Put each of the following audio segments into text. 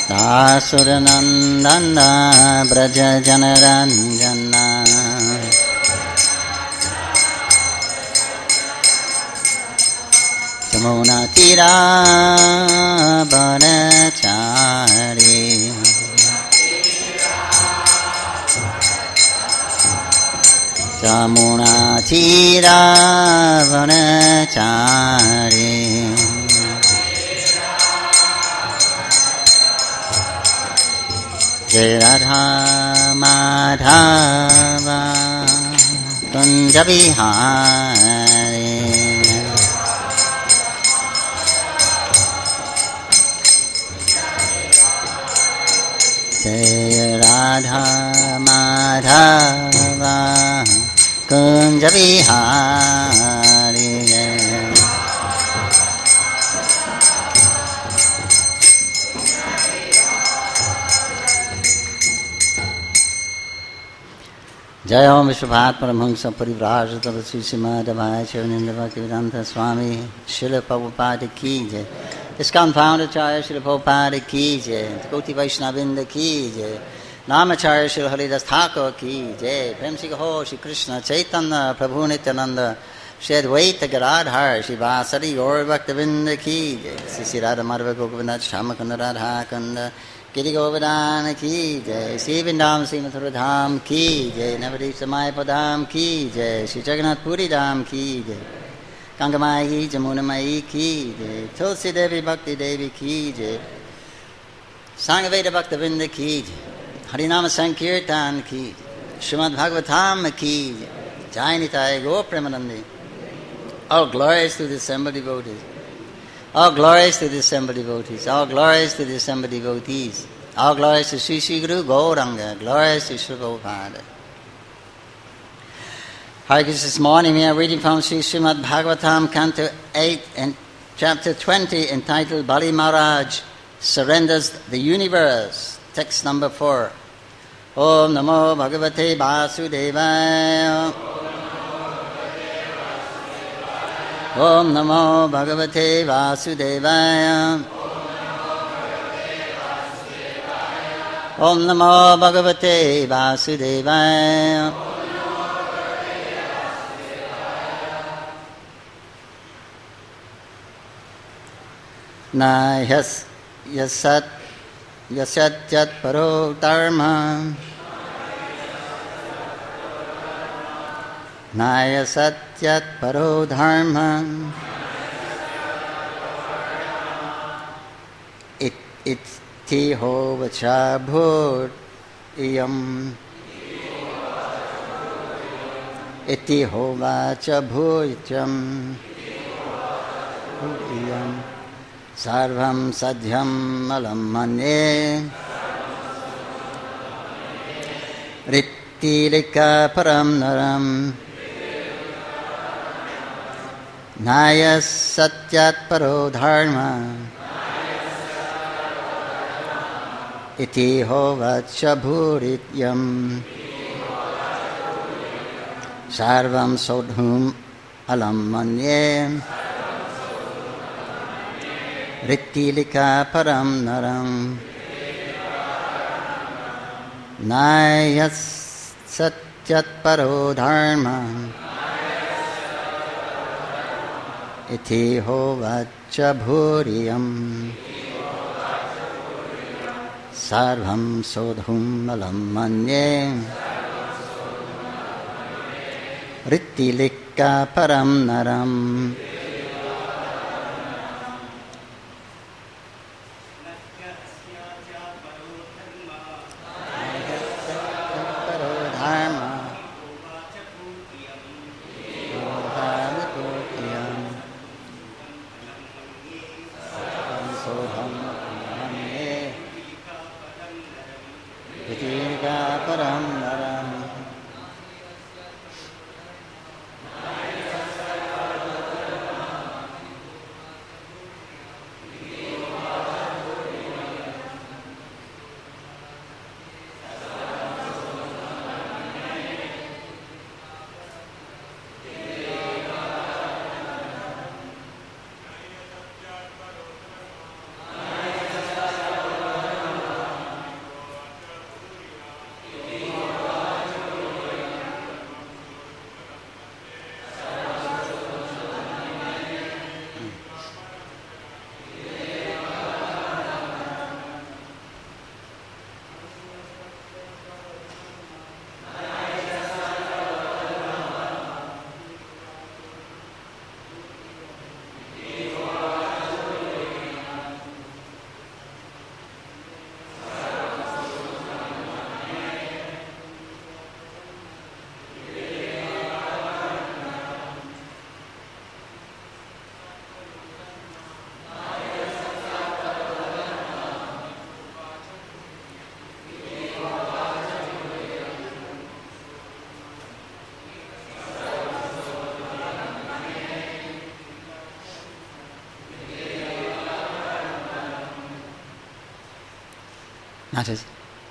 Asuranandana Braja Janaranjana Jamuna Tira Banachari Jamuna Tira Banachari Jai Radha Madhava Kunja Bihari Jai Radha Madhava Kunja Bihari Jai Om Vishwabhat Paramahamsa Parivraj Tavasi Simadhavaya Shivananda Bhaktivedanta Swami Srila Prabhupada Ki Jai ISKCON Founder Acharya Srila Prabhupada Ki Jai Koti Vaishnavinda Ki Jai Namacharya Srila Haridas Thakur Ki Jai Prem Sri Gaho Shri Krishna Chaitanya Prabhu Nityananda Shri Advaita Gadadhar Shri Vasari Gaur Bhaktivedanta Ki Jai Sri Radha Madhava Govinda Shamakanda Radha Kanda Giri Govardhana Ki Jai Sri Vindham Sri Mathura Dham Ki Jai Navadip Samaya Padam Ki Jai Sri Jagannath Puri Dham Ki Jai Gangamai Jamuna Mai Ki Jai Tulsi Devi Bhakti Devi Ki Jai Sanghaveda Bhaktavinda Ki Jai Harinama Sankirtan Ki Srimad Bhagavatam Ki Jai Nitai Gaur Premanandi. All glories to the assembled devotees. All glories to the assembled devotees. All glories to the assembled devotees. All glories to Sri Sri Guru Gauranga. Glories to Sri Prabhupada. Hare Krishna. This morning we are reading from Sri Srimad Bhagavatam, Canto 8 and Chapter 20, entitled Bali Maharaj Surrenders the Universe. Text number 4. Om Namo Bhagavate Vasudevaya. Om Namo Bhagavate Vasudevaya. Om Namo Bhagavate Vasudevaya. Na yasat yasatyat paro dharma. Naya satyat paro dharma. Iti ho vacha bhut iyam. Iti ho vacha bhujam. Iyam. Sarvam sadhyam alam manye. Rittilika param naram. Naya satyat paro dharma. Iti ho vacha bhurityam. Sarvam sodhum alam manye. Rittilika param naram. Naya satyat paro dharma. Iti ho vacha bhuriyam. Sarvam sodhum alam manye. Rittilika param naram. Matters.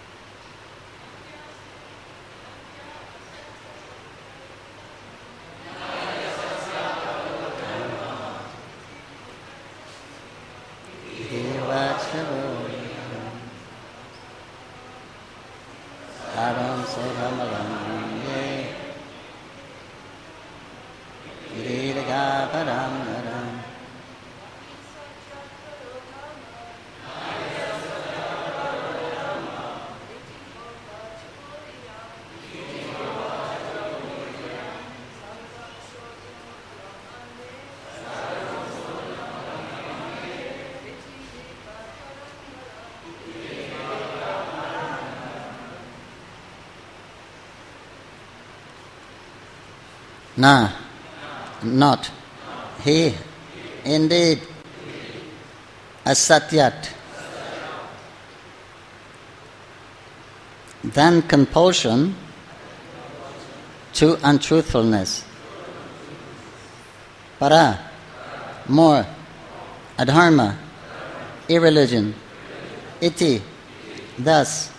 No, not. He, indeed, asatyat. Then compulsion to untruthfulness. Para, more. Adharma, irreligion. Iti, thus.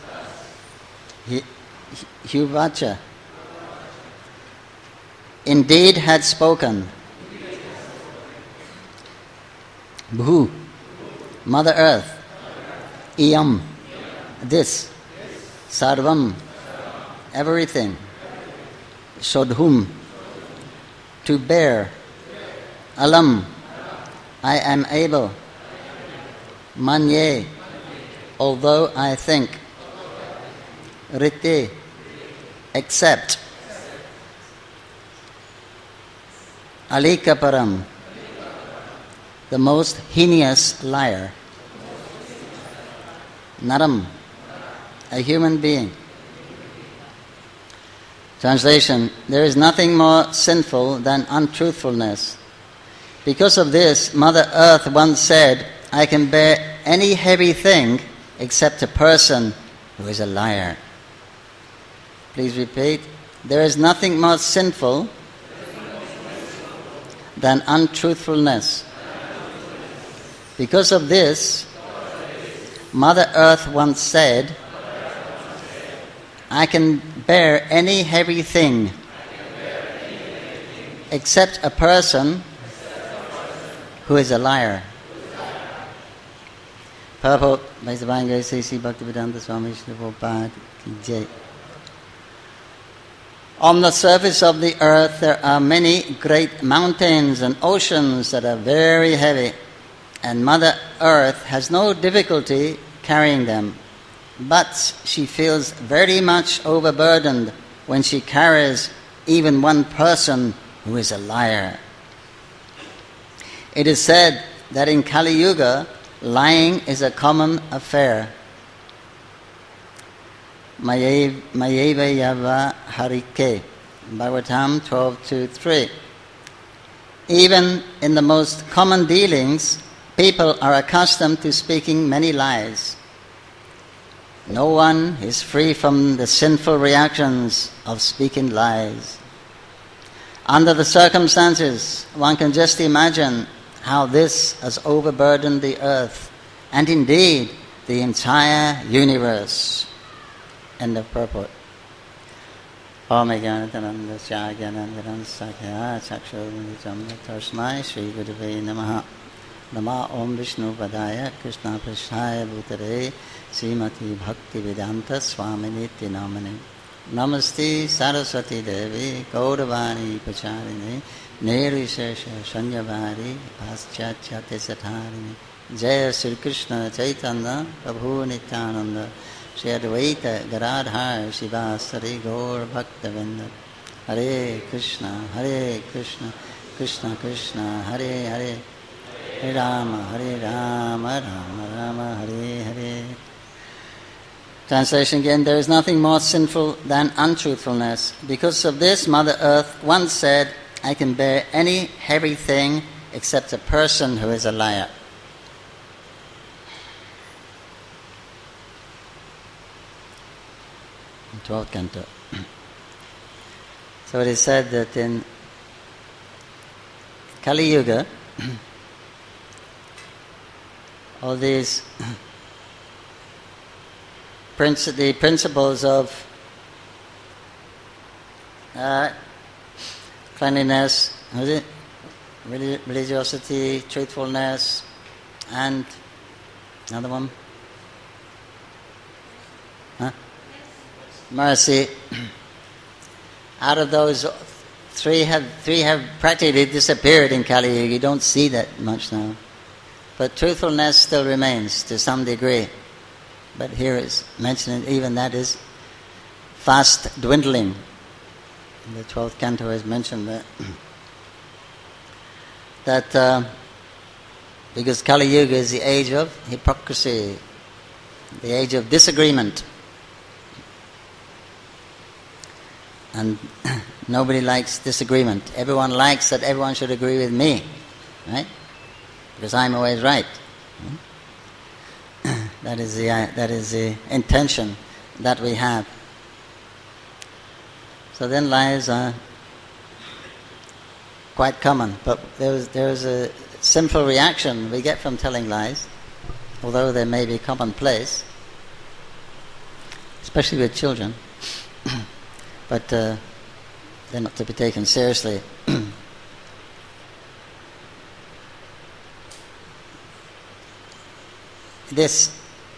Huvacha, indeed had spoken. Bhu, Mother Earth. Iyam, this. Sarvam, everything. Shodhum, to bear. Alam, I am able. Manye, although I think. Rite, except. Alikaparam, the most heinous liar. Naram, a human being. Translation: there is nothing more sinful than untruthfulness. Because of this, Mother Earth once said, I can bear any heavy thing except a person who is a liar. Please repeat. There is nothing more sinful than untruthfulness. Because of this, Mother Earth once said, I can bear any heavy thing except a person who is a liar. Purport by His Divine Grace A.C. Bhaktivedanta Swami Srila Prabhupada Ki Jai. On the surface of the earth there are many great mountains and oceans that are very heavy, and Mother Earth has no difficulty carrying them. But she feels very much overburdened when she carries even one person who is a liar. It is said that in Kali Yuga, lying is a common affair. Mayeva Yava Harike, Bhagavatam 12:2-3. Even in the most common dealings, people are accustomed to speaking many lies. No one is free from the sinful reactions of speaking lies. Under the circumstances, one can just imagine how this has overburdened the earth, and indeed the entire universe. End of purport. Om Jnanatananda Jnanandaram Sakya Chakshurvanitam Tasmai Shri Gurave Namaha. Nama Om Vishnu Padaya Krishna Prasthaya Bhutare Srimati Bhakti Vedanta Swaminiti Namane. Namaste Saraswati Devi Gauravani Pacharini Nirvishesha Shanyavari Paschachate Satharini. Jaya Sri Krishna Chaitanya Prabhu Nityananda Shri Advaita Gadadhar Shivasari Gaur Bhaktavinda. Hare Krishna Krishna Krishna Hare Hare Hare Rama Rama Rama Hare Hare. Translation again. There is nothing more sinful than untruthfulness. Because of this, Mother Earth once said, I can bear any heavy thing except a person who is a liar. In 12th canto. So it is said that in Kali Yuga, all these the principles of cleanliness, what is it? Religiosity, truthfulness, and another one. Huh? Mercy. Out of those, three have practically disappeared in Kali Yuga. You don't see that much now. But truthfulness still remains to some degree. But here it's mentioned, even that is fast dwindling. In the 12th canto is mentioned that because Kali Yuga is the age of hypocrisy, the age of disagreement. And nobody likes disagreement. Everyone likes that everyone should agree with me, right? Because I'm always right. That is the intention that we have. So then lies are quite common, but there is a sinful reaction we get from telling lies, although they may be commonplace, especially with children. But they're not to be taken seriously. This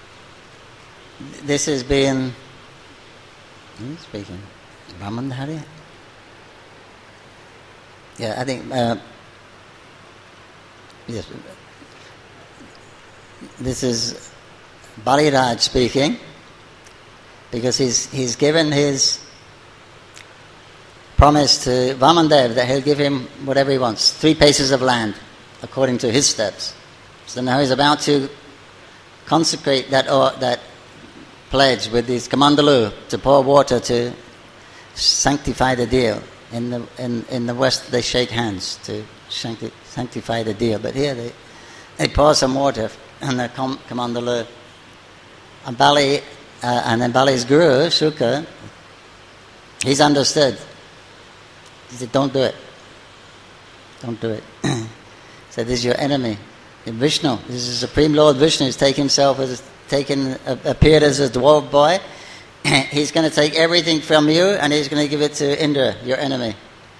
has been... Who's speaking? Brahmandhari? Yeah, I think... yes. This is Baliraj speaking, because he's given his promise to Vamandev that he'll give him whatever he wants, 3 paces of land, according to his steps. So now he's about to consecrate that pledge with his kamandalu to pour water to sanctify the deal. In the West they shake hands to sanctify the deal, but here they pour some water on the kamandalu. And Bali, and then Bali's guru, Shuka, he's understood. He said, don't do it. Don't do it. He said, this is your enemy. Vishnu, this is the Supreme Lord Vishnu, who's appeared as a dwarf boy. He's going to take everything from you and he's going to give it to Indra, your enemy.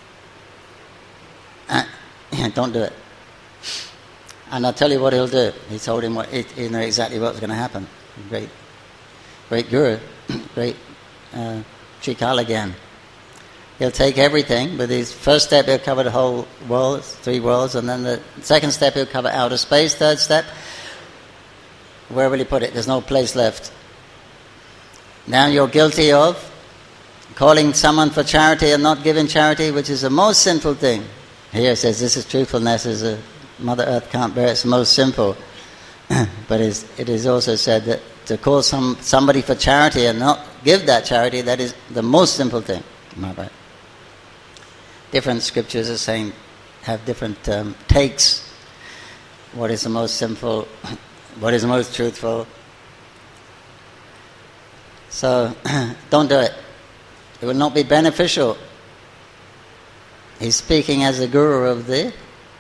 Don't do it. And I'll tell you what he'll do. He told him he knew exactly what was going to happen. Great guru, great Trikalagyan. He'll take everything, but his first step he'll cover the whole world, 3 worlds, and then the second step he'll cover outer space, third step, where will he put it? There's no place left. Now you're guilty of calling someone for charity and not giving charity, which is the most sinful thing. Here it says this is truthfulness, is a Mother Earth can't bear, it's most simple. But it is also said that to call somebody for charity and not give that charity, that is the most simple thing. Am I right? Different scriptures are saying, have different takes. What is the most simple? What is the most truthful? So, don't do it. It will not be beneficial. He's speaking as the guru of the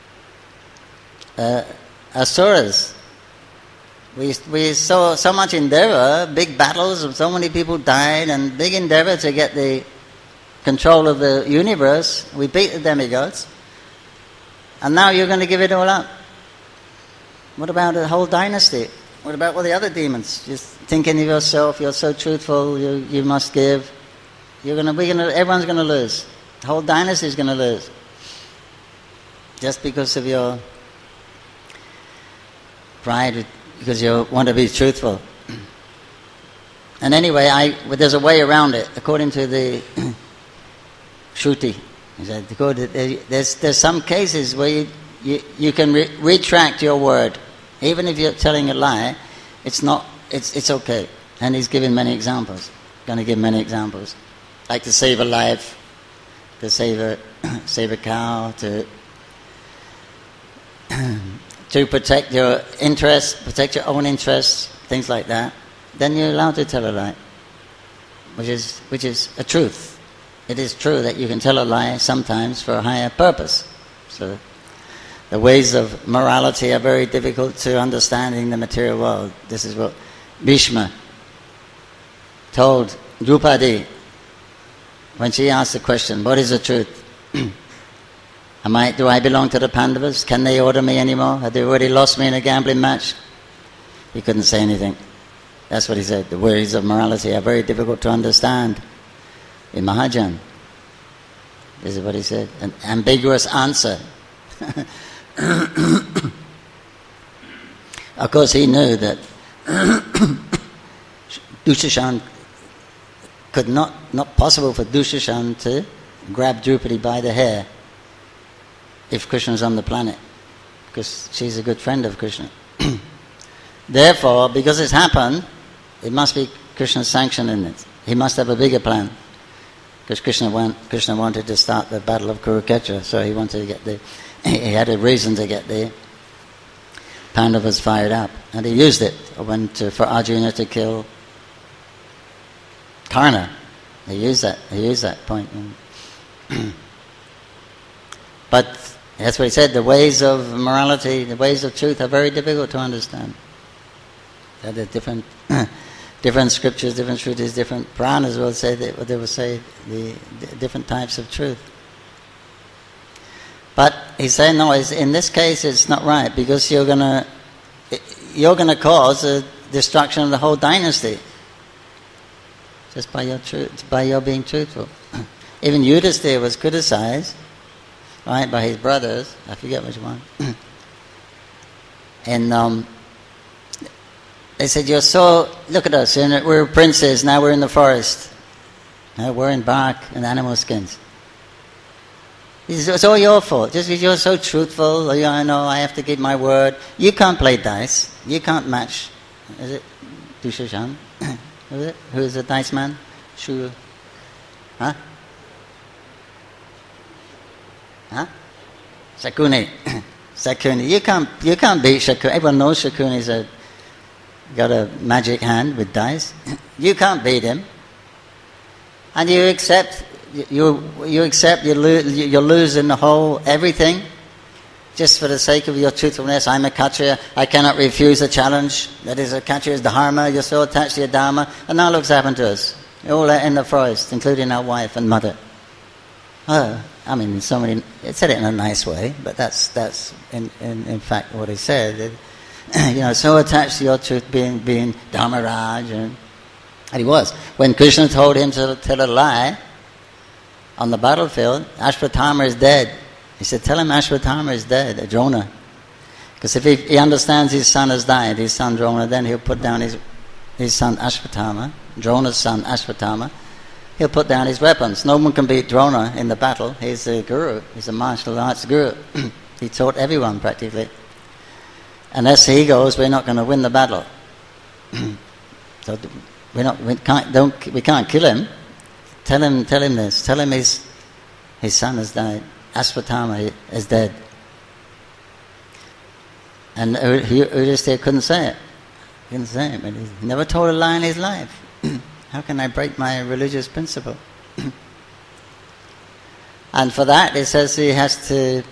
Asuras. We saw so much endeavor, big battles, and so many people died, and big endeavor to get the control of the universe. We beat the demigods, and now you're going to give it all up. What about the whole dynasty? What about all the other demons? Just thinking of yourself, you're so truthful, you must give. Everyone's going to lose. The whole dynasty is going to lose. Just because of your pride, because you want to be truthful. And anyway, there's a way around it, according to the Shruti. There's some cases where you can retract your word. Even if you're telling a lie, it's okay. And he's giving many examples. Going to give many examples. Like to save a life, to save a cow, to protect your interests, protect your own interests, things like that. Then you're allowed to tell a lie, which is a truth. It is true that you can tell a lie sometimes for a higher purpose. So the ways of morality are very difficult to understand in the material world. This is what Bhishma told Draupadi, when she asked the question, what is the truth? Do I belong to the Pandavas? Can they order me anymore? Have they already lost me in a gambling match? He couldn't say anything. That's what he said. The words of morality are very difficult to understand in Mahajan. This is what he said. An ambiguous answer. Of course, he knew that Dushashan could not possible for Dushashan to grab Draupadi by the hair if Krishna was on the planet, because she's a good friend of Krishna. Therefore, because it's happened, it must be Krishna's sanction in it. He must have a bigger plan, because Krishna wanted to start the battle of Kurukshetra, so he wanted to get there. He had a reason to get there. Pandavas fired up, and he used it for Arjuna to kill Karna. He used that point. But that's what he said, the ways of morality, the ways of truth are very difficult to understand. There are different scriptures, different Shrutis, different Puranas will say they will say the different types of truth. But he's saying, no, in this case it's not right, because you're gonna cause the destruction of the whole dynasty just by your being truthful. Even Yudhisthira was criticized, right, by his brothers. I forget which one. And they said, look at us, we're princes, now we're in the forest. Now we're in bark and animal skins. It's all your fault. Just because you're so truthful, I know I have to give my word. You can't play dice. You can't match. Is it Dushashan? Who is it? Who is the dice man? Shuru? Huh? Shakuni. Shakuni. You can't beat Shakuni. Everyone knows Shakuni's got a magic hand with dice. You can't beat him. And you accept you're losing the whole everything just for the sake of your truthfulness. I'm a Kshatriya, I cannot refuse a challenge. That is, a Kshatriya's dharma. You're so attached to your dharma. And now look what's happened to us. We're all in the forest, including our wife and mother. I mean, it said it in a nice way, but that's in fact what he said. So attached to your truth being Dharmaraj, and he was. When Krishna told him to tell a lie on the battlefield, Ashwatthama is dead. He said, tell him Ashwatthama is dead, Drona. Because if he understands his son has died, his son Drona, then he'll put down his son Ashwatthama, Drona's son Ashwatthama, he'll put down his weapons. No one can beat Drona in the battle. He's a guru. He's a martial arts guru. He taught everyone practically. Unless he goes, we're not going to win the battle. So we can't kill him. Tell him this. Tell him his son has died. Ashwatthama is dead. And Yudhisthira couldn't say it. He never told a lie in his life. How can I break my religious principle? And for that, it says he has to,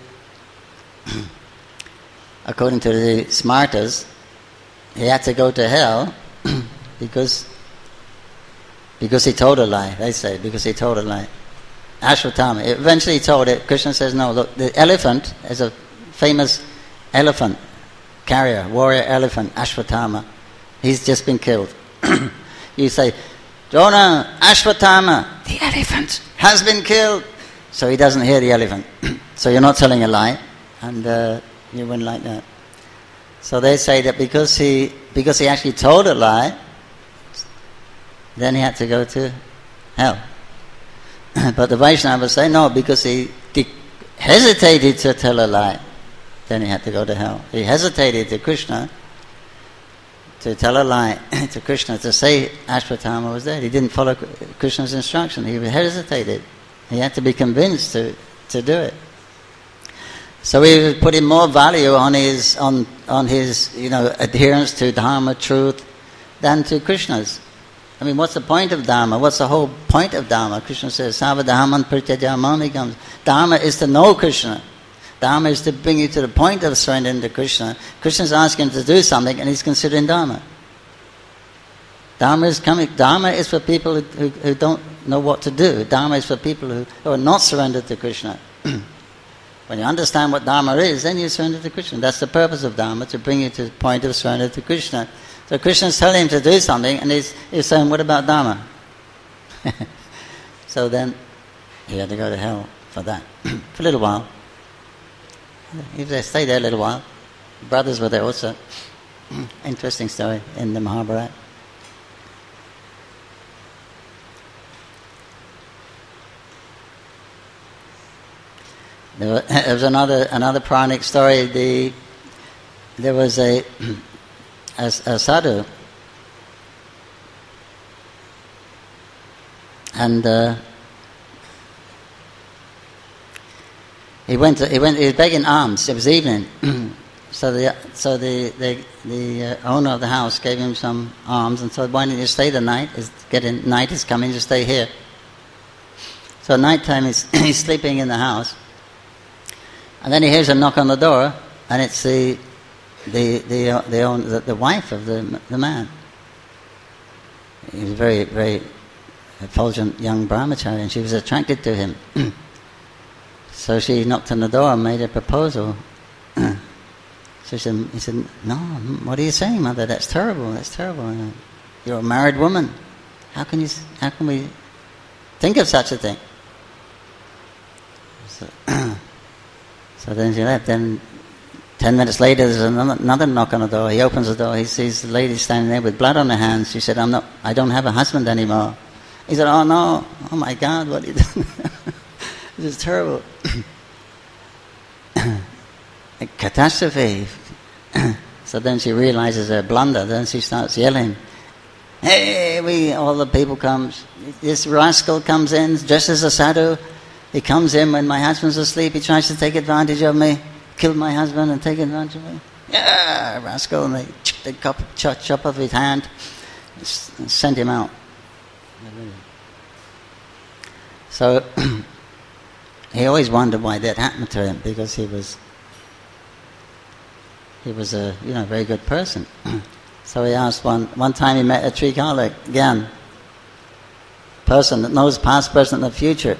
according to the Smartas, he had to go to hell because he told a lie, they say, because he told a lie. Ashwatthama, eventually he told it. Krishna says, no, look, the elephant is a famous elephant carrier, warrior elephant, Ashwatthama. He's just been killed. You say, Drona, Ashwatthama, the elephant has been killed. So he doesn't hear the elephant. So you're not telling a lie, and you win like that. So they say that because he actually told a lie, then he had to go to hell. But the Vaishnavas say, no, because he hesitated to tell a lie, then he had to go to hell. He hesitated to Krishna, to tell a lie to Krishna, to say Ashwatthama was dead. He didn't follow Krishna's instruction. He hesitated. He had to be convinced to do it. So he was putting more value on his adherence to Dharma, truth, than to Krishna's. I mean, what's the point of Dharma? What's the whole point of Dharma? Krishna says, Sava Dharman Prityaja Mamikam. Dharma is to know Krishna. Dharma is to bring you to the point of surrendering to Krishna. Krishna's asking him to do something and he's considering Dharma. Dharma is coming. Dharma is for people who don't know what to do. Dharma is for people who are not surrendered to Krishna. When you understand what Dharma is, then you surrender to Krishna. That's the purpose of Dharma, to bring you to the point of surrender to Krishna. So Krishna's telling him to do something, and he's saying, what about Dharma? So then he had to go to hell for that, for a little while. He stayed there a little while. Brothers were there also. Interesting story in the Mahabharata. There was another Puranic story. There was a sadhu, and he was begging alms. It was evening, so the owner of the house gave him some alms and said, "Why don't you stay the night? Night is coming. Just stay here." So at night time he's sleeping in the house. And then he hears a knock on the door, and it's the wife of the man. He was a very, very effulgent young brahmachari, and she was attracted to him. So she knocked on the door and made a proposal. So he said, "No, what are you saying, mother? That's terrible. That's terrible. You're a married woman. How can we think of such a thing?" So then she left. Then 10 minutes later, there's another knock on the door. He opens the door. He sees the lady standing there with blood on her hands. She said, I don't have a husband anymore. He said, "Oh no, oh my God, what are you doing?" This is terrible. A catastrophe. So then she realizes her blunder. Then she starts yelling, "Hey, all the people comes. This rascal comes in dressed as a sadhu. He comes in when my husband's asleep. He tries to take advantage of me, kill my husband and take advantage of me. Yeah, rascal!" And they chop off his hand, and send him out. So he always wondered why that happened to him, because he was a very good person. So he asked one time he met a Trikala Gyan person that knows past, present, and the future.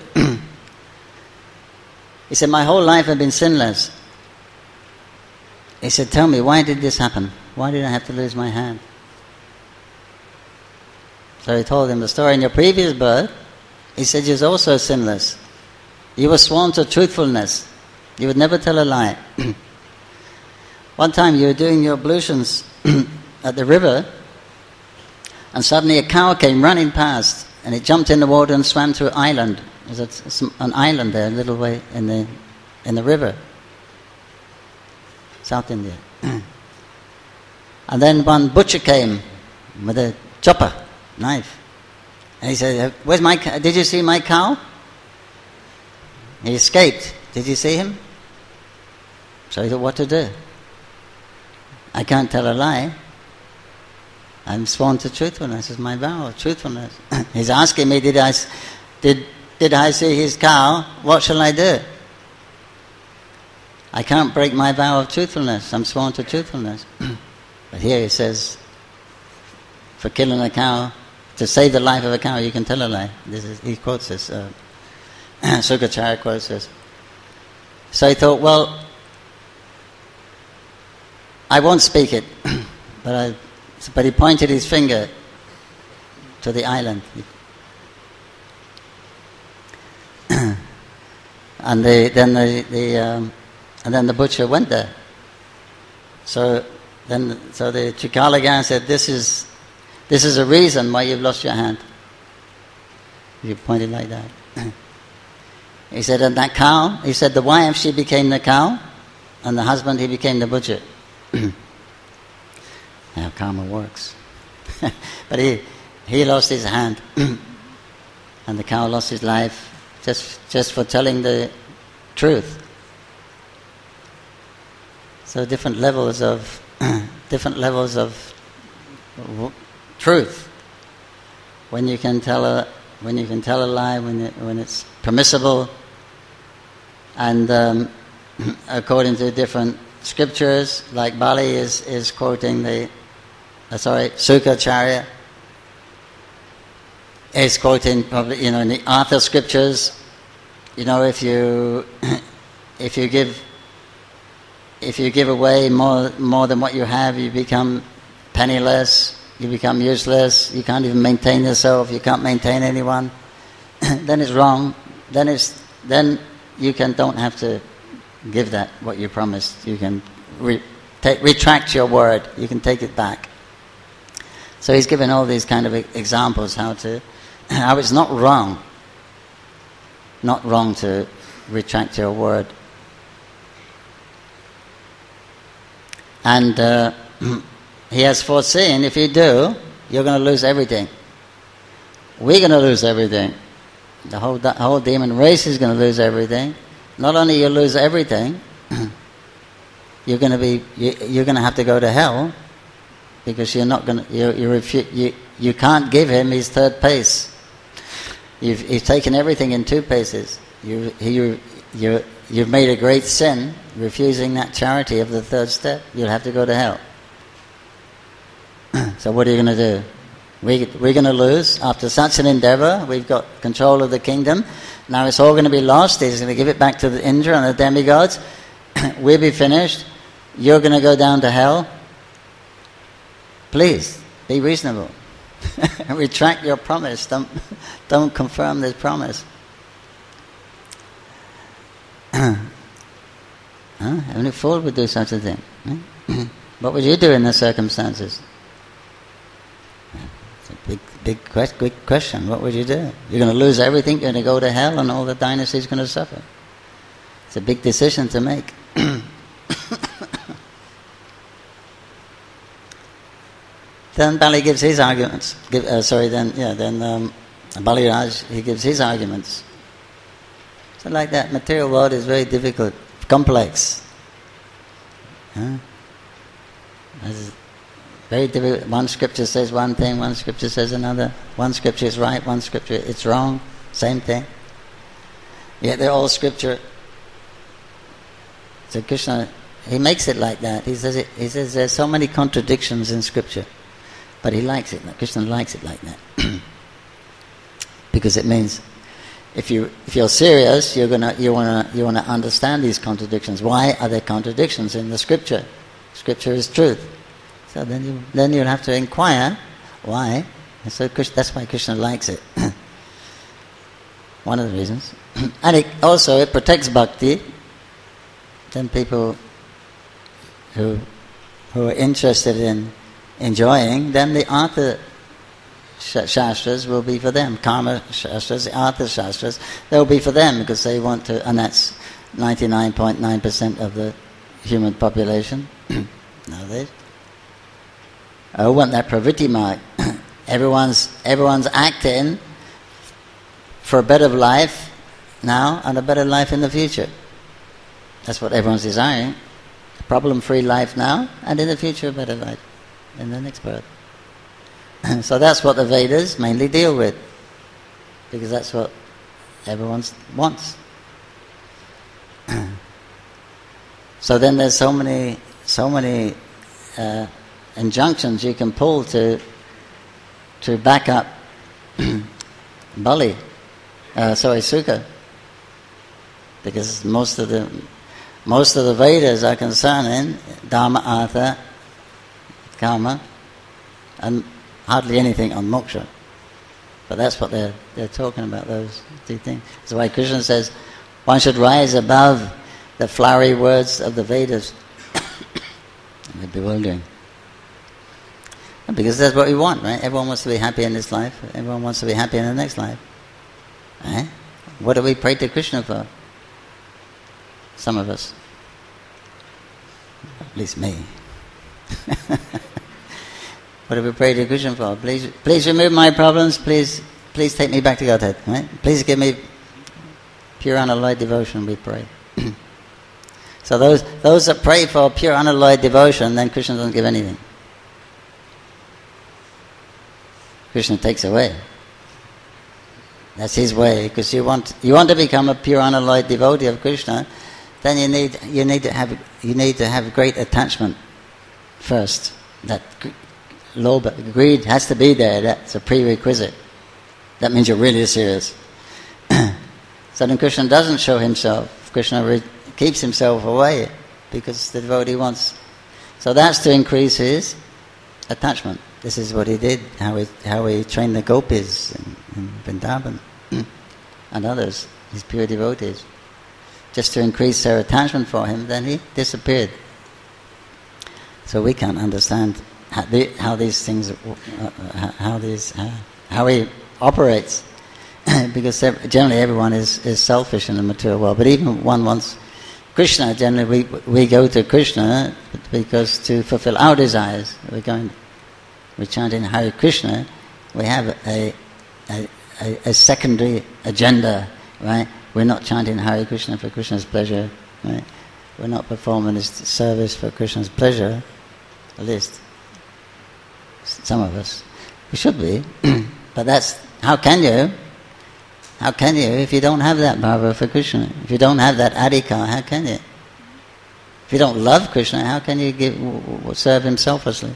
He said, "My whole life I've been sinless." He said, "Tell me, why did this happen? Why did I have to lose my hand?" So he told him the story. In your previous birth, he said, you was also sinless. You were sworn to truthfulness. You would never tell a lie. One time you were doing your ablutions at the river, and suddenly a cow came running past, and it jumped in the water and swam to an island. There's an island there, a little way in the river, South India. And then one butcher came with a chopper, knife, and he said, "Where's my cow? Did you see my cow? He escaped. Did you see him?" So he thought, what to do? I can't tell a lie. I'm sworn to truthfulness. It's my vow of truthfulness. He's asking me, did I see his cow? What shall I do? I can't break my vow of truthfulness. I'm sworn to truthfulness. But here he says, for killing a cow, to save the life of a cow, you can tell a lie. He quotes this. Sukacharya quotes this. So he thought, well, I won't speak it. But he pointed his finger to the island. And then the butcher went there. So the Trikala said, this is a reason why you've lost your hand. He pointed like that. He said, and that cow, he said, the wife, she became the cow, and the husband, he became the butcher. How karma works. But he lost his hand, and the cow lost his life just for telling the truth. So different levels of truth. When you can tell a lie, when it's permissible, and according to different scriptures, like Bali is quoting Sukacharya, is quoting probably, in the Arthur scriptures. If you give away more than what you have, you become penniless. You become useless. You can't even maintain yourself. You can't maintain anyone. Then it's wrong. Then you don't have to give that what you promised. You can retract your word. You can take it back. So he's given all these kind of examples how it's not wrong to retract your word. And he has foreseen, if you do, you're going to lose everything. We're going to lose everything. The whole demon race is going to lose everything. Not only you lose everything, you're going to have to go to hell, because you're not going to. You can't give him his third pace. You've taken everything in two paces. You've made a great sin, refusing that charity of the third step. You'll have to go to hell. So what are you going to do? We're going to lose. After such an endeavor, we've got control of the kingdom. Now it's all going to be lost. He's going to give it back to the Indra and the demigods. We'll be finished. You're going to go down to hell. Please, be reasonable. Retract your promise. Don't confirm this promise. Only a fool would do such a thing. What would you do in the circumstances? It's a big question. What would you do? You're going to lose everything. You're going to go to hell, and all the dynasty is going to suffer. It's a big decision to make. Then Bali gives his arguments. Bali Raj, he gives his arguments. So like that, material world is very difficult, complex. It's very difficult. One scripture says one thing, one scripture says another. One scripture is right, one scripture it's wrong. Same thing. Yet they're all scripture. So Krishna, he makes it like that. He says there's so many contradictions in scripture. But he likes it. Krishna likes it like that. Because it means if you're serious, you want to understand these contradictions. Why are there contradictions in the scripture? Scripture is truth. So then you'll have to inquire why. And so that's why Krishna likes it. One of the reasons. And it protects bhakti. Then people who are interested in enjoying, then the Artha Shastras will be for them. Karma Shastras, the Artha Shastras, they'll be for them because they want to, and that's 99.9% of the human population nowadays. I want that pravritti mark. Everyone's acting for a better life now and a better life in the future. That's what everyone's desiring. A problem-free life now, and in the future a better life in the next birth. So that's what the Vedas mainly deal with, because that's what everyone wants. So then there's so many injunctions you can pull to back up Sukha, because most of the Vedas are concerning Dharma, Artha, Kama, and hardly anything on moksha. But that's what they're talking about, those two things. That's why Krishna says one should rise above the flowery words of the Vedas. They're bewildering. Because that's what we want, right? Everyone wants to be happy in this life. Everyone wants to be happy in the next life. Right? What do we pray to Krishna for? Some of us. At least me. What do we pray to Krishna for? Please remove my problems. Please take me back to Godhead. Right? Please give me pure unalloyed devotion. We pray. So those that pray for pure unalloyed devotion, then Krishna doesn't give anything. Krishna takes away. That's his way. Because you want to become a pure unalloyed devotee of Krishna, then you need to have great attachment first. That greed has to be there. That's a prerequisite. that means you're really serious. So then Krishna doesn't show himself. Krishna keeps himself away because the devotee wants. So that's to increase his attachment. This is what he did, how he trained the gopis in Vrindavan and others, his pure devotees. Just to increase their attachment for him, then he disappeared. So we can't understand how these things, how he operates, because generally everyone is selfish in the material world. But even one wants Krishna. Generally, we go to Krishna because to fulfill our desires. We're chanting Hare Krishna. We have a secondary agenda, right? We're not chanting Hare Krishna for Krishna's pleasure, right? We're not performing this service for Krishna's pleasure, at least some of us. We should be, but how can you if you don't have that bhava for Krishna? If you don't have that adhikar, how can you? If you don't love Krishna, how can you serve him selflessly?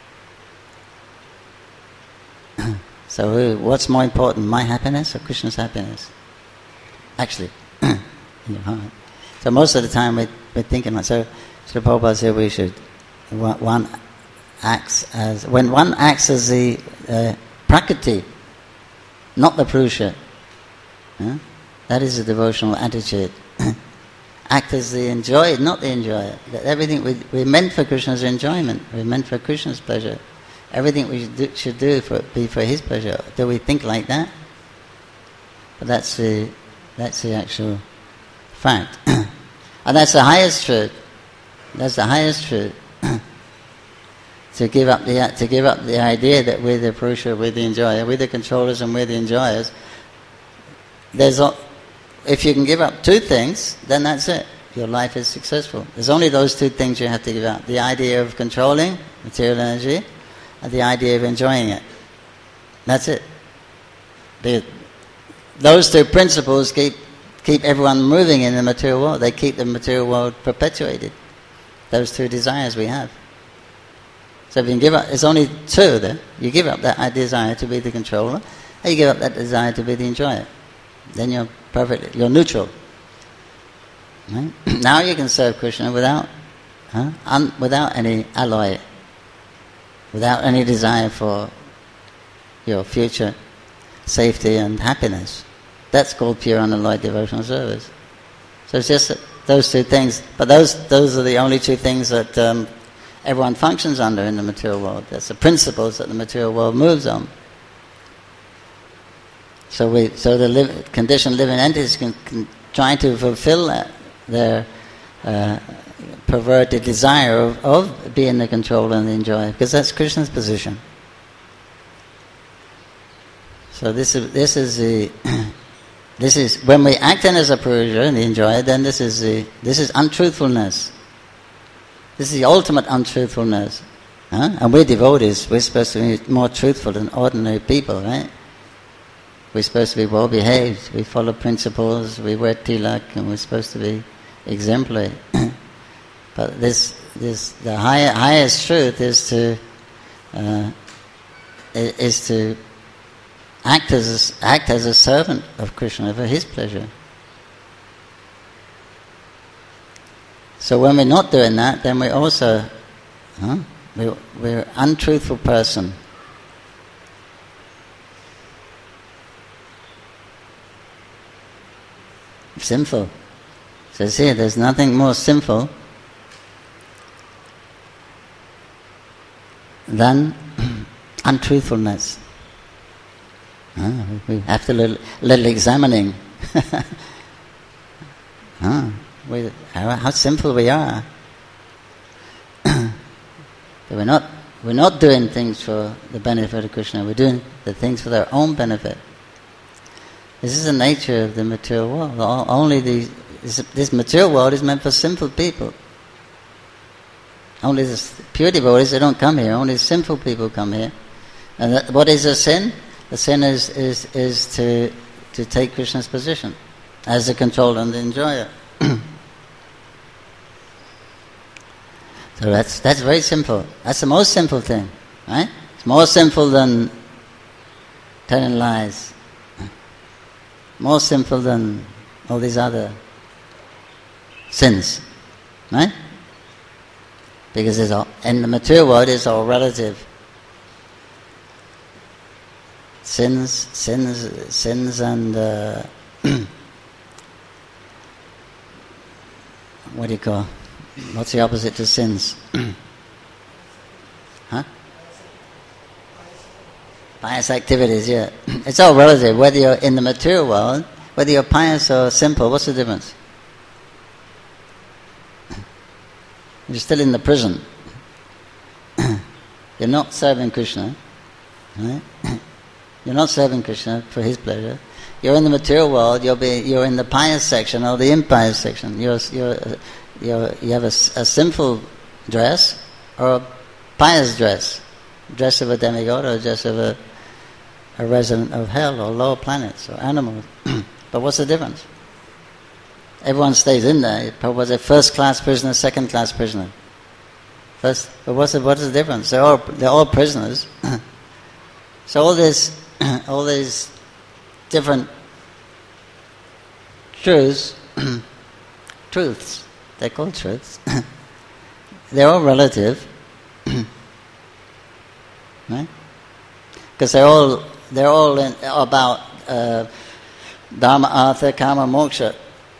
So what's more important, my happiness or Krishna's happiness? Actually, in your heart. So most of the time we're thinking like, so Srila Prabhupada said we should, when one acts as the prakriti, not the purusha, that is a devotional attitude. Act as the enjoyer, not the enjoyer. That everything we're meant for Krishna's enjoyment, we're meant for Krishna's pleasure. Everything we should do be for his pleasure. Do we think like that? But that's the actual fact, and that's the highest truth. That's the highest truth. To give up the idea that we're the purusha, we're the enjoyer, we're the controllers, and we're the enjoyers. If you can give up two things, then that's it. Your life is successful. There's only those two things you have to give up: the idea of controlling material energy, and the idea of enjoying it. That's it. Those two principles keep everyone moving in the material world. They keep the material world perpetuated. Those two desires we have. So if you can give up, it's only two there. You give up that desire to be the controller, and you give up that desire to be the enjoyer. Then you're neutral. Right? Now you can serve Krishna without any alloy, without any desire for your future safety and happiness. That's called pure unalloyed devotional service. So it's just those two things. But those are the only two things that everyone functions under in the material world. That's the principles that the material world moves on. So the conditioned living entities can try to fulfill their perverted desire of being the controller and the enjoyer, because that's Krishna's position. So this is when we act in as a purusha and the enjoyer, then this is untruthfulness. This is the ultimate untruthfulness. And we're devotees. We're supposed to be more truthful than ordinary people, right? We're supposed to be well behaved. We follow principles. We wear tilak, and we're supposed to be exemplary. But the highest truth is to act as a servant of Krishna for his pleasure. So when we're not doing that, then we're also we're an untruthful person. Sinful. So see, there's nothing more sinful than untruthfulness. We have to little examining. How sinful we are. We're not doing things for the benefit of Krishna. We're doing the things for their own benefit. This is the nature of the material world. Only this material world is meant for sinful people. Only the pure devotees, they don't come here. Only sinful people come here. And what is a sin? The sin is to take Krishna's position as the controller and the enjoyer. So that's very simple. That's the most simple thing, right? It's more simple than telling lies, more sinful than all these other sins, right? Because in the material world it's all relative. Sins and what do you call? What's the opposite to sins? Huh? Pious activities, yeah. It's all relative. Whether you're in the material world, whether you're pious or simple, what's the difference? You're still in the prison. You're not serving Krishna, right? You're not serving Krishna for his pleasure. You're in the material world. You're in the pious section or the impious section. You have a sinful dress or a pious dress of a demigod or dress of a resident of hell or lower planets or animals. But what's the difference? Everyone stays in there. Was a first-class prisoner, second-class prisoner? But what is the difference? They're all prisoners. So all these different truths, they're called truths. They're all relative, right? Because they're all about dharma, artha, kama, moksha,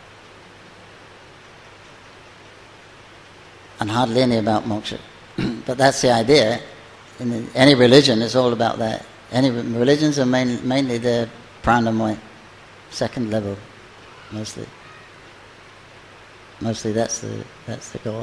and hardly any about moksha. But that's the idea. In any religion, it's all about that. Any religions are mainly the pranamaya, second level, mostly. Mostly that's the goal.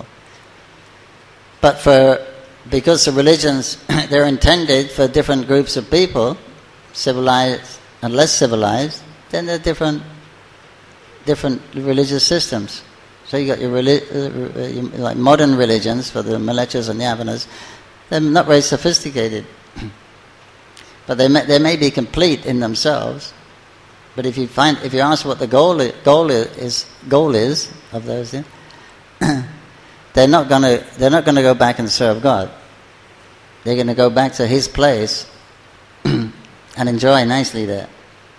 But because the religions, they're intended for different groups of people, civilized and less civilized, then they're different religious systems. So you got your like modern religions for the Mlecchas and Yavanas. They're not very sophisticated, but they may be complete in themselves. But if you ask what the goal is of those things, they're not going to go back and serve God. They're going to go back to His place and enjoy nicely there.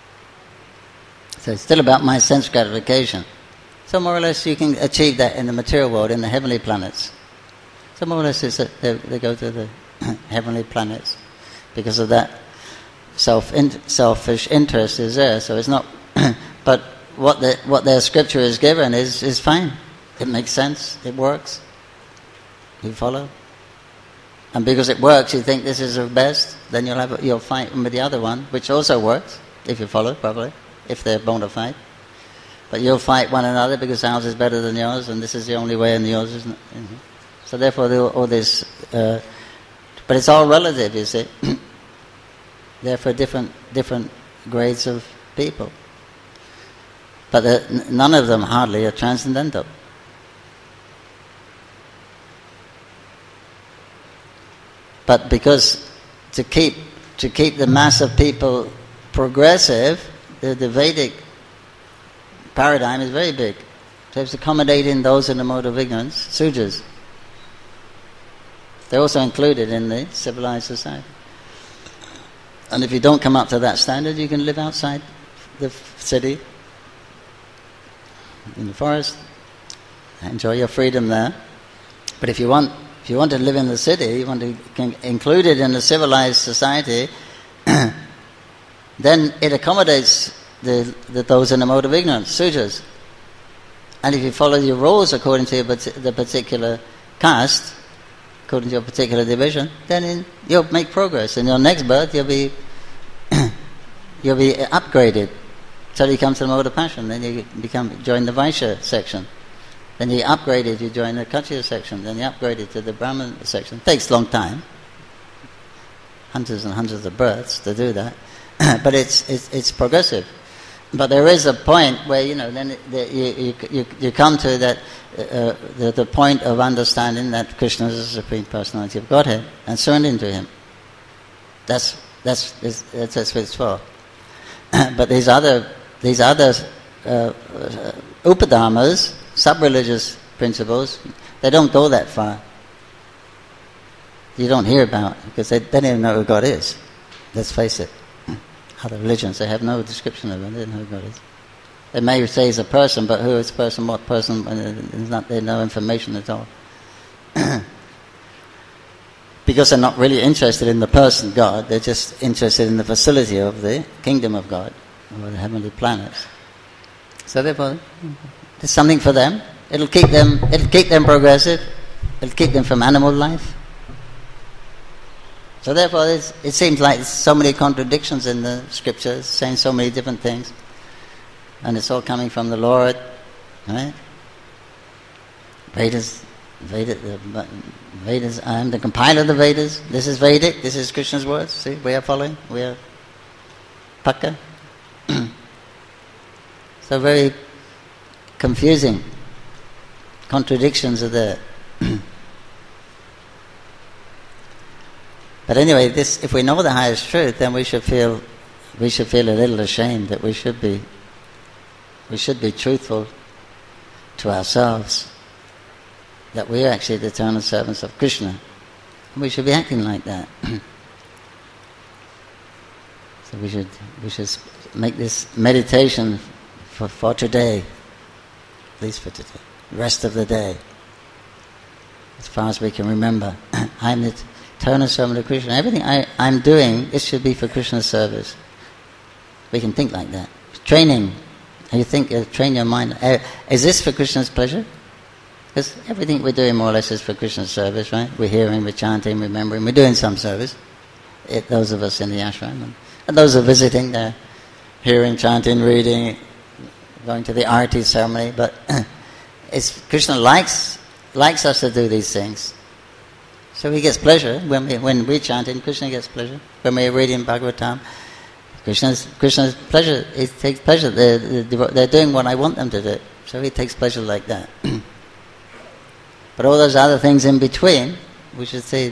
So it's still about my sense gratification. So more or less you can achieve that in the material world, in the heavenly planets. So more or less they go to the heavenly planets because of that selfish interest is there. So it's not. But what their scripture is given is fine. It makes sense. It works. You follow. And because it works, you think this is the best. Then you'll fight with the other one, which also works if you follow properly, if they're bona fide. But you'll fight one another because ours is better than yours, and this is the only way, and yours isn't. Mm-hmm. So therefore, all this. But it's all relative, you see. They're for different grades of people. But none of them hardly are transcendental. But because to keep the mass of people progressive, the Vedic paradigm is very big. So it's accommodating those in the mode of ignorance, sudras. They're also included in the civilized society. And if you don't come up to that standard, you can live outside the city, in the forest, enjoy your freedom there. But if you want to live in the city, you want to include it in the civilized society, then it accommodates those in the mode of ignorance, sudras. And if you follow your rules according to the particular caste, according to your particular division, then you'll make progress. In your next birth, you'll be upgraded till you come to the mode of passion. Then you join the Vaishya section. Then you upgraded, you join the Kshatriya section. Then you upgraded to the Brahman section. It takes a long time, hundreds and hundreds of births to do that, but it's progressive. But there is a point where then you come to that the point of understanding that Krishna is the Supreme Personality of Godhead and surrendering to Him. That's what it's for. But these other upadharmas, sub-religious principles, they don't go that far. You don't hear about it because they don't even know who God is. Let's face it. other religions. They have no description of it. They don't know who God is. They may say he's a person, but who is person, what person, there's no information at all. Because they're not really interested in the person, God, they're just interested in the facility of the kingdom of God, or the heavenly planets. So therefore, there's something for them. It'll keep them progressive. It'll keep them from animal life. So therefore, it seems like there's so many contradictions in the scriptures, saying so many different things. And it's all coming from the Lord, right? Vedas, I am the compiler of the Vedas. This is Vedic, this is Krishna's words. See, we are following, we are Pakka. So very confusing. Contradictions are there. But anyway, if we know the highest truth, then we should feel a little ashamed that we should be truthful to ourselves, that we are actually the eternal servants of Krishna. And we should be acting like that. So we should make this meditation for today, at least for today, the rest of the day, as far as we can remember. I'm the eternal servant of Krishna. Everything I'm doing, this should be for Krishna's service. We can think like that. Training. You think, train your mind. Is this for Krishna's pleasure? Because everything we're doing more or less is for Krishna's service, right? We're hearing, we're chanting, remembering, we're doing some service. Those of us in the ashram. And those who are visiting, they're hearing, chanting, reading, going to the arati ceremony. But Krishna likes us to do these things. So he gets pleasure. When we're chanting, Krishna gets pleasure. When we're reading Bhagavatam, Krishna's pleasure. He takes pleasure. They're doing what I want them to do. So he takes pleasure like that. But all those other things in between, we should say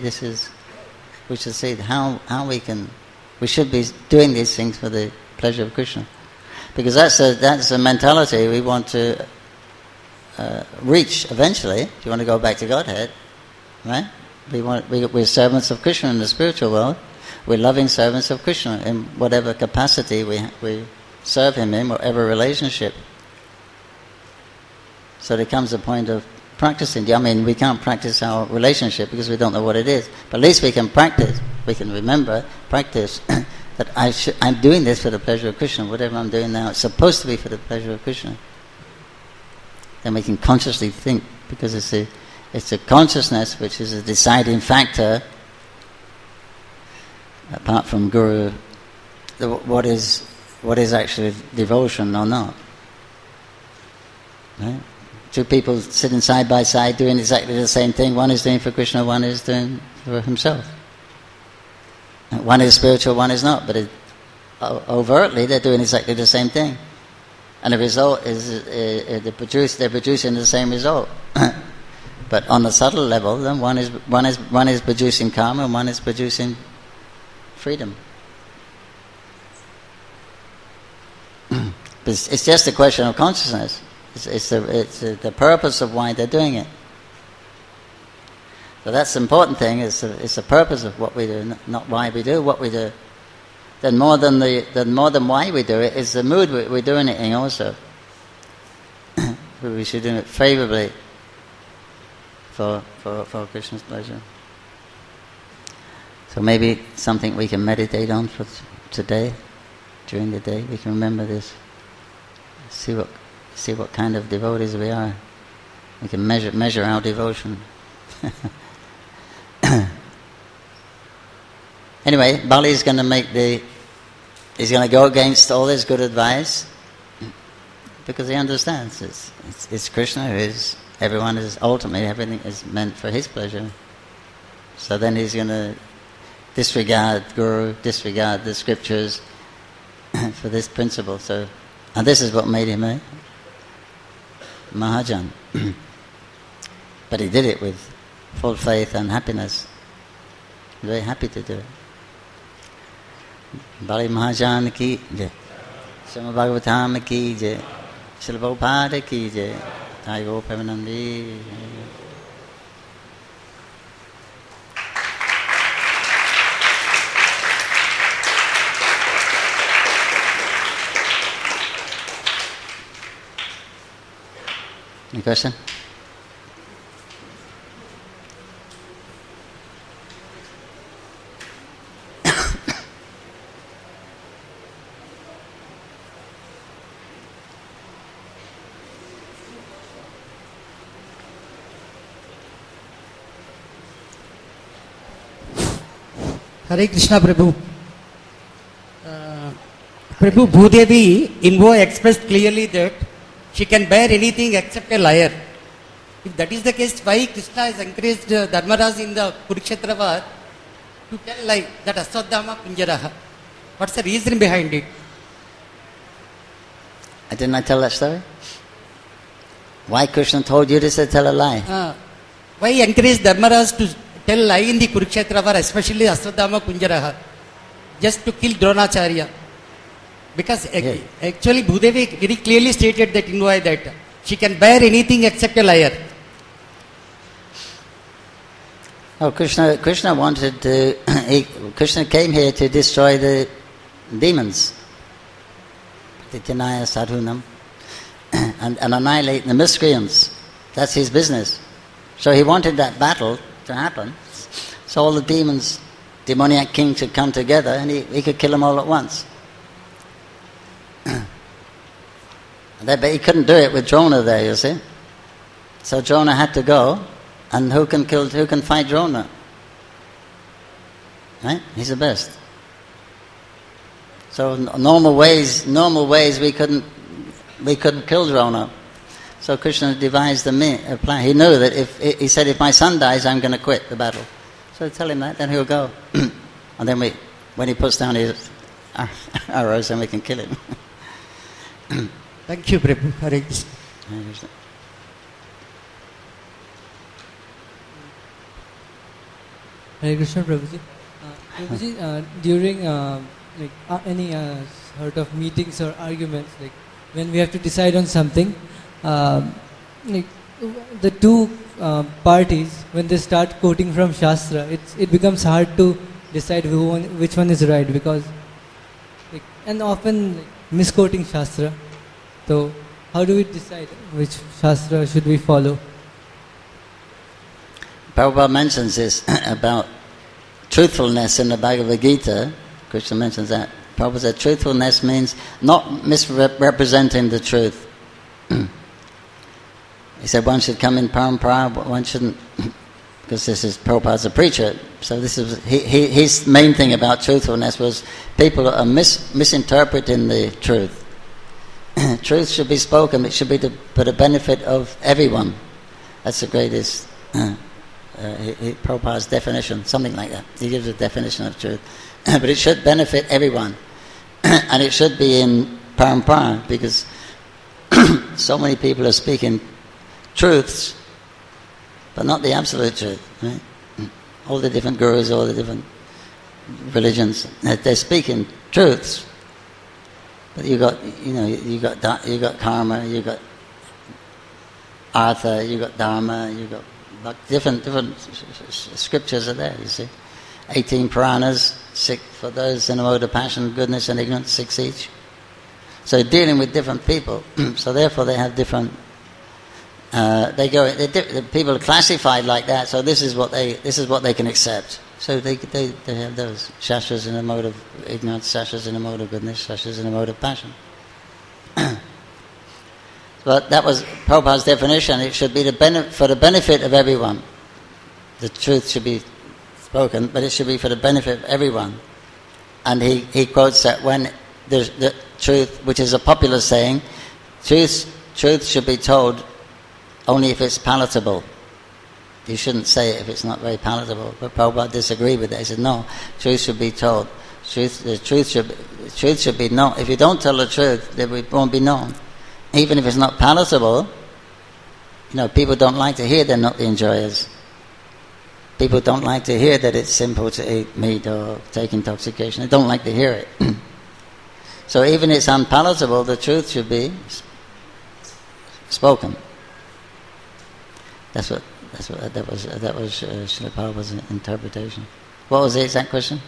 how we should be doing these things for the pleasure of Krishna. Because that's a mentality we want to reach eventually. If you want to go back to Godhead, right? We're servants of Krishna in the spiritual world. We're loving servants of Krishna in whatever capacity we serve him in, whatever relationship. So there comes a point of practicing. I mean, we can't practice our relationship because we don't know what it is. But at least we can practice. We can practice that I'm doing this for the pleasure of Krishna. Whatever I'm doing now, it's supposed to be for the pleasure of Krishna. Then we can consciously think, because it's a consciousness which is a deciding factor. Apart from Guru, what is actually devotion or not? Right? Two people sitting side by side doing exactly the same thing. One is doing for Krishna, one is doing for himself. One is spiritual, one is not. But overtly, they're doing exactly the same thing, and the result is they're producing the same result. But on the subtle level, then one is producing karma, and one is producing freedom. It's just a question of consciousness. It's the purpose of why they're doing it. So that's the important thing. It's the purpose of what we do, not why we do what we do. Then more than why we do it is the mood we're doing it in also. We should do it favorably for Krishna's pleasure. So maybe something we can meditate on for today, during the day. We can remember this. See what kind of devotees we are. We can measure our devotion. Anyway, Bali is going to he's going to go against all this good advice because he understands it's Krishna who is. Everyone is ultimately, everything is meant for his pleasure. So then he's going to disregard Guru, disregard the scriptures for this principle. And this is what made him a Mahajan. But he did it with full faith and happiness. Very happy to do it. Bali Mahajan ki jai. Srimad Bhagavatam ki jai. Srila Prabhupada ki jai. Thayo Premanandi. question? Hare Krishna Prabhu. Prabhu, Bhudevi in Invo expressed clearly that she can bear anything except a liar. If that is the case, why Krishna has encouraged Dharmaraj in the Kurukshetra war to tell lie that Aswadhama Kunjaraha? What's the reason behind it? Didn't I tell that story? Why Krishna told you to tell a lie? Why encourage Dharmaraj to tell lie in the Kurukshetra war, especially Aswadhama Kunjaraha, just to kill Dronacharya? Because actually Bhudevi very clearly stated that in why that she can bear anything except a liar. Oh, Krishna wanted to. Krishna came here to destroy the demons, Pratityanaya Sadhunam, and annihilate the miscreants. That's his business. So he wanted that battle to happen, so all the demons, demoniac kings should come together, and he could kill them all at once. But he couldn't do it with Drona there, you see. So Drona had to go, and who can fight Drona? Right? He's the best. So normal ways we couldn't kill Drona. So Krishna devised a plan. He knew that he said, if my son dies, I'm going to quit the battle. So tell him that, then he'll go. And then when he puts down his arrows, then we can kill him. Thank you, Prabhu. Hare Krishna. Hare Krishna, Prabhuji. Prabhuji, during any sort of meetings or arguments, like when we have to decide on something, like the two parties, when they start quoting from Shastra, it becomes hard to decide which one is right, because and often misquoting Shastra. So how do we decide which Shastra should we follow? Prabhupada mentions this about truthfulness in the Bhagavad Gita. Krishna mentions that. Prabhupada said truthfulness means not misrepresenting the truth. He said one should come in parampara, but one shouldn't, because this is Prabhupada's a preacher. So this is his main thing about truthfulness was people are misinterpreting the truth. Truth should be spoken. It should be for the benefit of everyone. That's the greatest. Prabhupada's definition, something like that. He gives a definition of truth, but it should benefit everyone, and it should be in parampara, because so many people are speaking truths, but not the absolute truth. Right? All the different gurus, all the different religions, they're speaking truths, but you got karma, you got artha, you got dharma, you got different scriptures are there. You see, 18 Puranas, 6 for those in the mode of passion, goodness, and ignorance, 6 each. So dealing with different people, so therefore they have different. People are classified like that. So this is what they can accept. So they have those shastras in the mode of ignorance, shastras in the mode of goodness, shastras in the mode of passion. But that was Prabhupada's definition. It should be for the benefit of everyone. The truth should be spoken, but it should be for the benefit of everyone. And he quotes that when there's the truth, which is a popular saying, truth should be told only if it's palatable. You shouldn't say it if it's not very palatable. But Prabhupada disagreed with that. He said, no, truth should be told. The truth should be known. If you don't tell the truth, then it won't be known. Even if it's not palatable, people don't like to hear they're not the enjoyers. People don't like to hear that it's simple to eat meat or take intoxication. They don't like to hear it. So even if it's unpalatable, the truth should be spoken. That was Srila Prabhupada's interpretation. What was the exact question?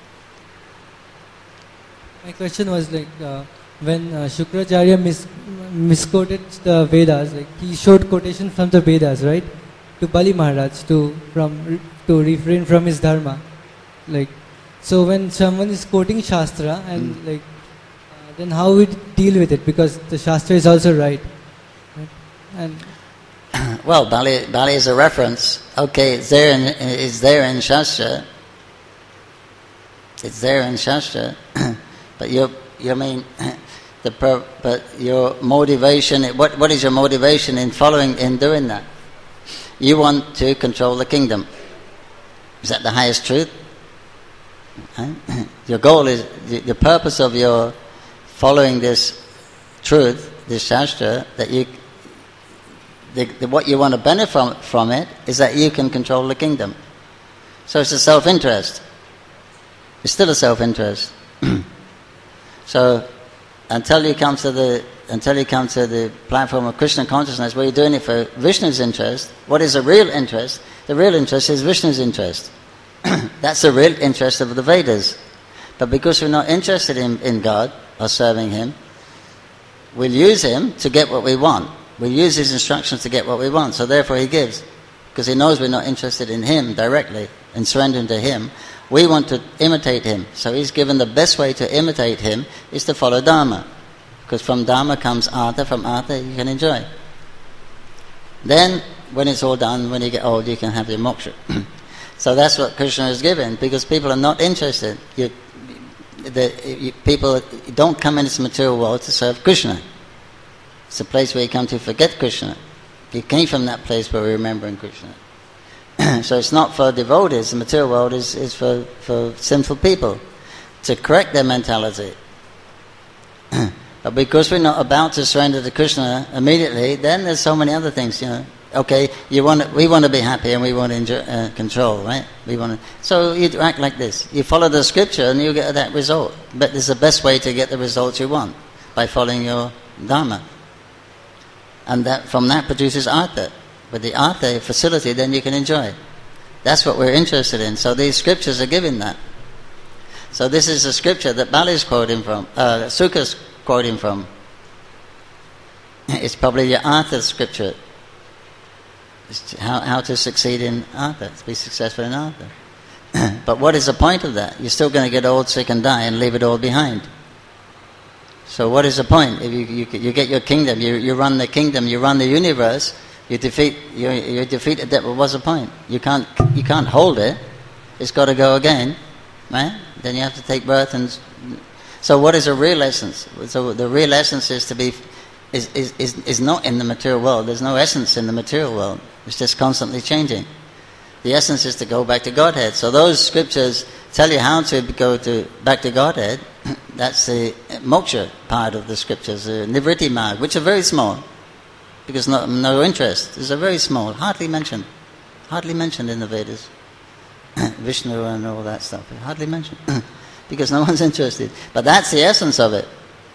My question was when Shukracharya misquoted the Vedas. Like he showed quotation from the Vedas, right, to Bali Maharaj to refrain from his dharma. Like, so when someone is quoting Shastra and then how we deal with it, because the Shastra is also right. And well, Bali is a reference. Okay, it's there in Shastra. It's there in Shastra, but you mean but your motivation. What is your motivation in doing that? You want to control the kingdom. Is that the highest truth? Your goal is the purpose of your following this truth, this Shastra, that what you want to benefit from it is that you can control the kingdom. So it's a self-interest. It's still a self-interest. So until you come to the platform of Krishna consciousness, where you're doing it for Vishnu's interest, what is the real interest? The real interest is Vishnu's interest. That's the real interest of the Vedas. But because we're not interested in God or serving Him, we'll use Him to get what we want. We'll use His instructions to get what we want. So therefore He gives. Because He knows we're not interested in Him directly, in surrendering to Him. We want to imitate Him. So He's given the best way to imitate Him is to follow Dharma. Because from Dharma comes Artha, from Artha you can enjoy. Then, when it's all done, when you get old, you can have your moksha. So that's what Krishna is given, because people are not interested. People don't come in this material world to serve Krishna. It's a place where you come to forget Krishna. You came from that place where we're remembering Krishna. So it's not for devotees. The material world is for sinful people, to correct their mentality. But because we're not about to surrender to Krishna immediately, then there's so many other things, Okay, we want to be happy and we want to enjoy, control, right? So you act like this. You follow the scripture and you get that result. But there's the best way to get the results you want, by following your Dharma. And from that produces Artha. With the Artha facility, then you can enjoy. That's what we're interested in. So these scriptures are giving that. So this is the scripture that Bali is quoting from, Sukha's quoting from. It's probably the Artha scripture. It's how to succeed in Artha, to be successful in Artha. But what is the point of that? You're still going to get old, sick and die and leave it all behind. So what is the point? If you get your kingdom, you run the kingdom, you run the universe, you're defeated. That what's the point? You can't hold it. It's got to go again, right? Then you have to take birth and. So what is the real essence? So the real essence is to be is not in the material world. There's no essence in the material world. It's just constantly changing. The essence is to go back to Godhead. So those scriptures tell you how to go back to Godhead. That's the moksha part of the scriptures, the nivritti marg, which are very small, because no interest. These are very small, hardly mentioned in the Vedas. Vishnu and all that stuff, hardly mentioned, because no one's interested. But that's the essence of it.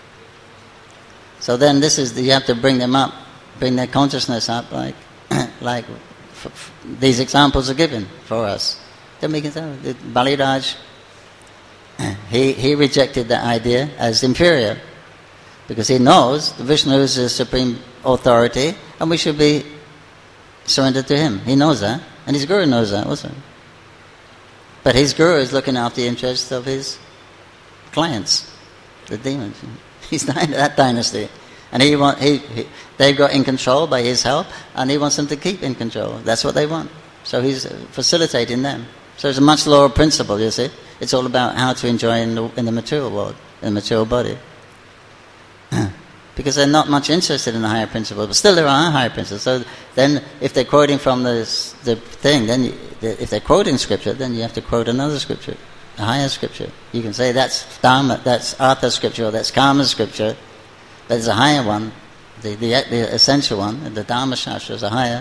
So then you have to bring them up, bring their consciousness up, like these examples are given for us. Then we can say, Baliraj, he rejected that idea as inferior, because he knows Vishnu is the supreme authority and we should be surrendered to him. He knows that, and his guru knows that also. But his guru is looking after the interests of his clients, the demons. He's that dynasty, and they've got in control by his help, and he wants them to keep in control. That's what they want. So he's facilitating them. So it's a much lower principle, you see. It's all about how to enjoy in the material world, in the material body. Because they're not much interested in the higher principle, but still there are higher principles. So then, if they're quoting from the thing, then if they're quoting scripture, then you have to quote another scripture, a higher scripture. You can say that's Dharma, that's Artha scripture, or that's Karma scripture. There's a higher one, the essential one, the Dharma Shastras are higher.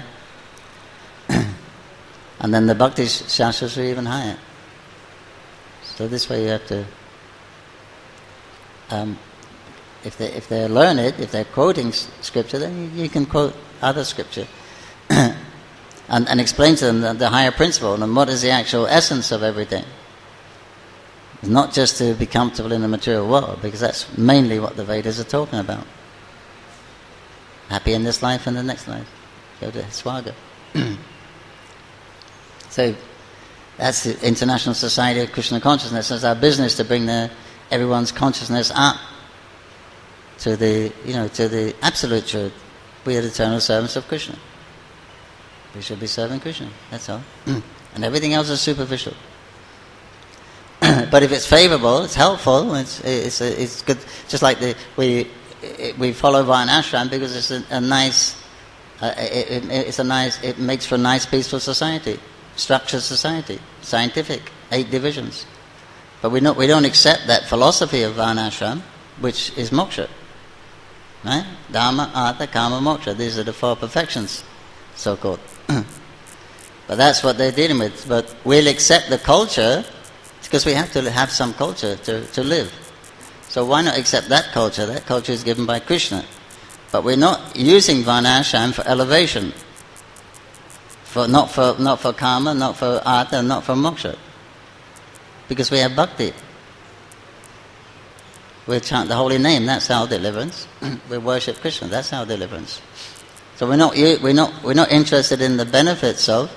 And then the Bhakti Shastras are even higher. So this way you have to, if they're learned, if they're quoting scripture, then you can quote other scripture and explain to them the higher principle and what is the actual essence of everything. It's not just to be comfortable in the material world, because that's mainly what the Vedas are talking about. happy in this life and the next life. Go to Swarga. So that's the International Society of Krishna Consciousness. It's our business to bring everyone's consciousness up to the absolute truth. We are the eternal servants of Krishna. We should be serving Krishna. That's all. And everything else is superficial. But if it's favourable, it's helpful. It's good. Just like we follow Varnashram because it's a nice. It makes for a nice, peaceful society, structured society, scientific, 8 divisions. But we don't accept that philosophy of Varnashram, which is moksha. Right? Dharma, Artha, Kama, Moksha. These are the 4 perfections, so-called. But that's what they're dealing with. But we'll accept the culture because we have to have some culture to live. So why not accept that culture? That culture is given by Krishna. But we're not using Varnashram for elevation. Not for Kama, not for Artha, not for Moksha. Because we have bhakti. We chant the holy name, that's our deliverance. We worship Krishna, that's our deliverance. So we're not interested in the benefits of,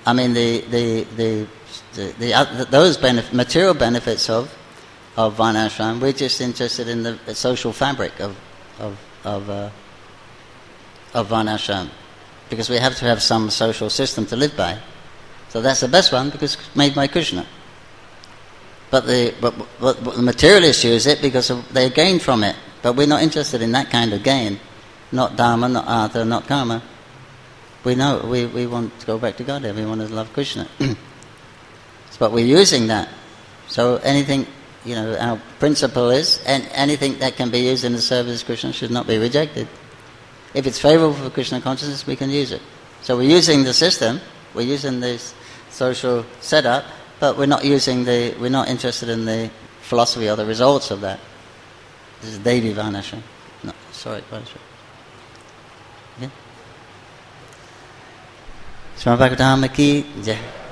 those material benefits of Varnashram. We're just interested in the social fabric of Varnashram, because we have to have some social system to live by. So that's the best one because it's made by Krishna. But the materialists use it because they gain from it. But we're not interested in that kind of gain. Not Dharma, not Artha, not Kama. We know we want to go back to Godhead. We want to love Krishna. But we're using that. So anything, our principle is, and anything that can be used in the service of Krishna should not be rejected. If it's favorable for Krishna consciousness, we can use it. So we're using the system, we're using this social setup, but we're not interested in the philosophy or the results of that. This is Devi Varnashram. No, sorry, Varnashram. Yeah. Srimad Bhagavatam ki jai.